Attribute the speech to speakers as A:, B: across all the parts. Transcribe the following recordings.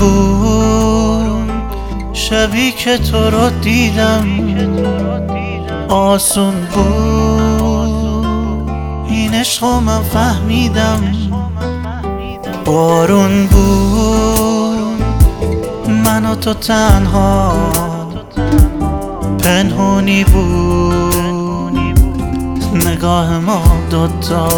A: بود شبی که تو رو دیدم، آسون بود این عشقو من فهمیدم. بارون بود من و تو تنها، پنهونی بود نگاه ما دوتا.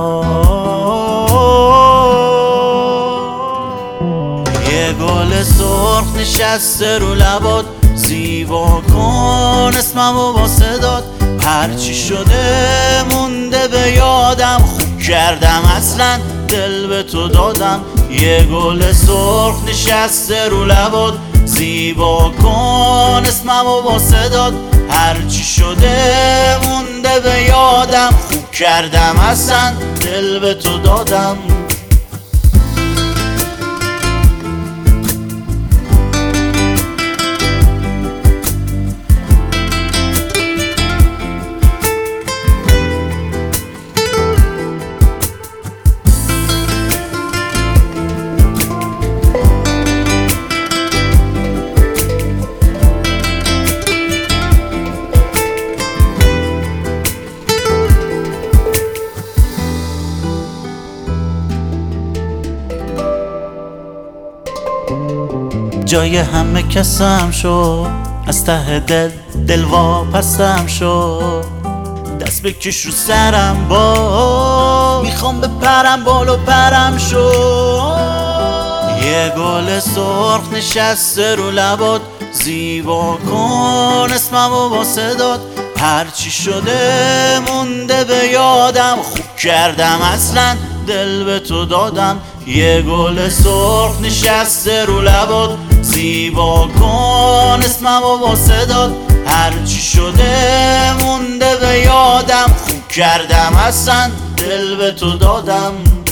A: یه گل سرخ نشسته رو لبات، زیبا کن اسممو با صدات. هرچی شده مونده به یادم، خوب کردم اصلا دل به تو دادم. یه گل سرخ نشسته رو لبات، زیبا کن اسممو با صدات. هرچی شده مونده به یادم، خوب کردم اصلا دل به تو دادم. جای همه کسم شد، از ته دل واپسم شد. دست بکش رو سرم با، میخوام بپرم بالو پرم شد. یه گل سرخ نشسته رو لبات، زیبا کن اسممو با صدات. هرچی شده مونده به یادم، خوب کردم اصلا دل به تو دادم. یه گل سرخ نشسته رو لبات، زیبا کن اسممو با صدات. هرچی شده مونده به یادم، خوب کردم اصلا دل به تو دادم.